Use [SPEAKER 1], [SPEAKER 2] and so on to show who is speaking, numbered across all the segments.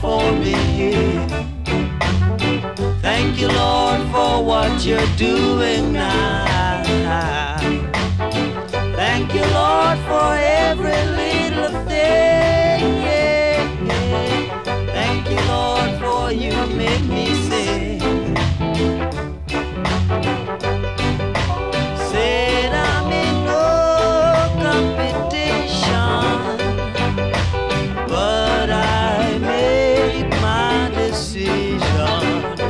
[SPEAKER 1] for me. Thank you, Lord, for what you're doing now. Thank you, Lord, for every little thing. Thank you, Lord, for you make me sing. Said I'm in no competition, but I make my decision.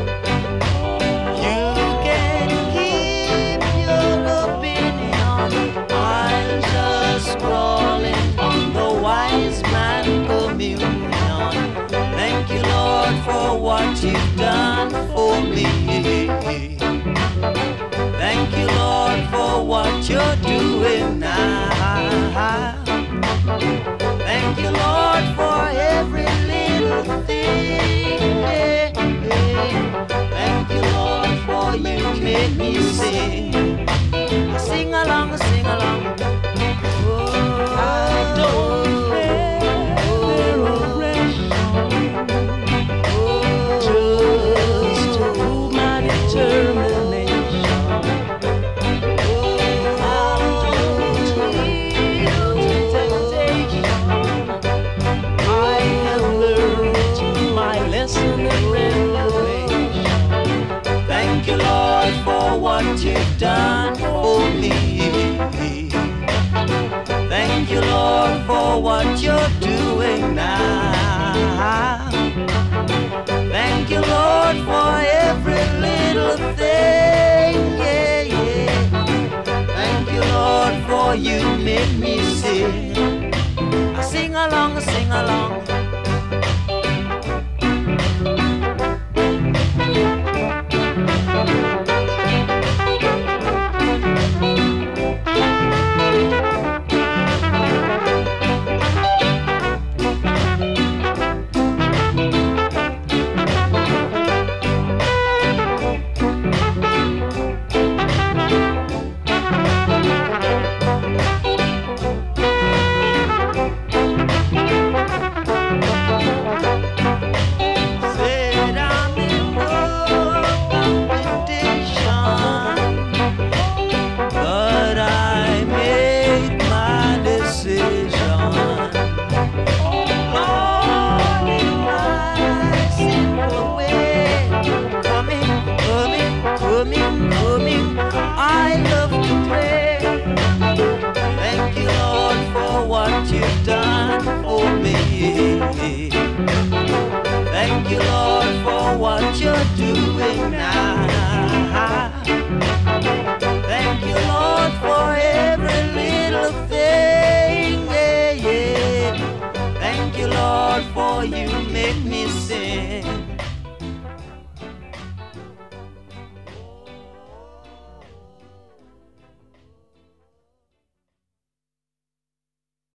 [SPEAKER 1] You can keep your opinion. I'll just crawl in the wise man communion. Thank you, Lord, for what you've done for me. Thank you, Lord, for what you're doing now. Thank you, Lord, for every little thing. Thank you, Lord, for you make me sing. Sing along, sing along. Oh, I don't have just to prove my determination. Thank you, Lord, for what you've done for me. Thank you, Lord, for what you're doing now. Thank you, Lord, for every little thing. Thank you, Lord, for you make me sing. Sing along, sing along. I love to pray. Thank you, Lord, for what you've done for me. Thank you, Lord, for what you're doing now. Thank you, Lord, for every little thing. Thank you, Lord, for you make me sing.